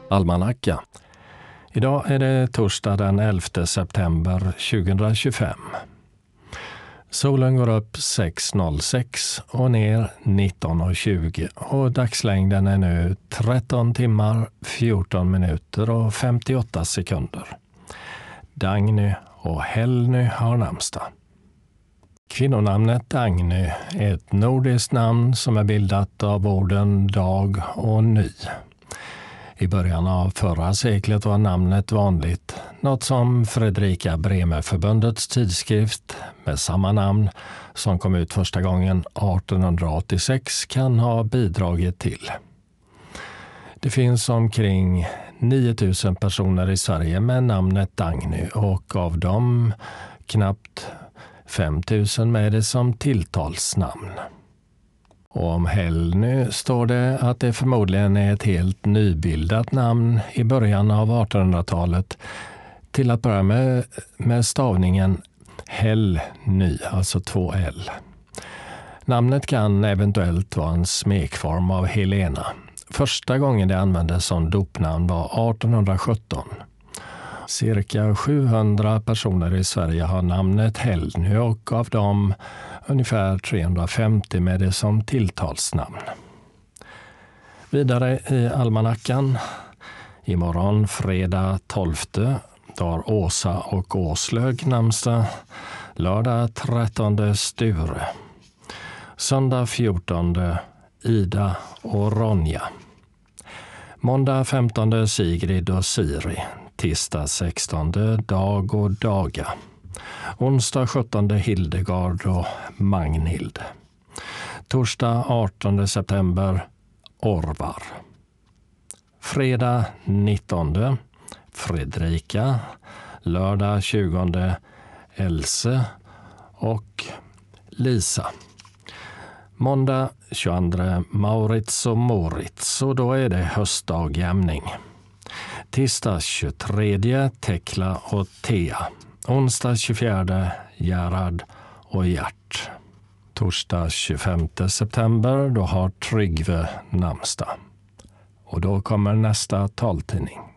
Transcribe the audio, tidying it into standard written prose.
Almanacka. Idag är det torsdag den 11 september 2025. Solen går upp 6.06 och ner 19.20 och dagslängden är nu 13 timmar, 14 minuter och 58 sekunder. Dagny och Helny har namnsdag. Kvinnonamnet Dagny är ett nordiskt namn som är bildat av orden dag och ny. I början av förra seklet var namnet vanligt, något som Fredrika Bremerförbundets tidskrift med samma namn som kom ut första gången 1886 kan ha bidragit till. Det finns omkring 9000 personer i Sverige med namnet Dagny och av dem knappt 5000 med det som tilltalsnamn. Och om Helny står det att det förmodligen är ett helt nybildat namn i början av 1800-talet, till att börja med stavningen Helny, alltså 2 L. Namnet kan eventuellt vara en smekform av Helena. Första gången det användes som dopnamn var 1817. Cirka 700 personer i Sverige har namnet Helny och av dem ungefär 350 med det som tilltalsnamn. Vidare i almanackan. Imorgon fredag 12 har Åsa och Åslög namnsdag. Lördag 13 Sture. Söndag 14 Ida och Ronja. Måndag 15 Sigrid och Siri. Tisdag 16 Dag och Daga. Onsdag 17 Hildegard och Magnhild. Torsdag 18 september Orvar. Fredag 19 Fredrika. Lördag 20 Else och Lisa. Måndag 22 Maurits och Moritz, och då är det höstdagjämning. Tisdag 23 Tekla och Thea. Onsdag 24 Gerhard och Gert. Torsdag 25 september då har Tryggve namnsdag. Och då kommer nästa taltidning.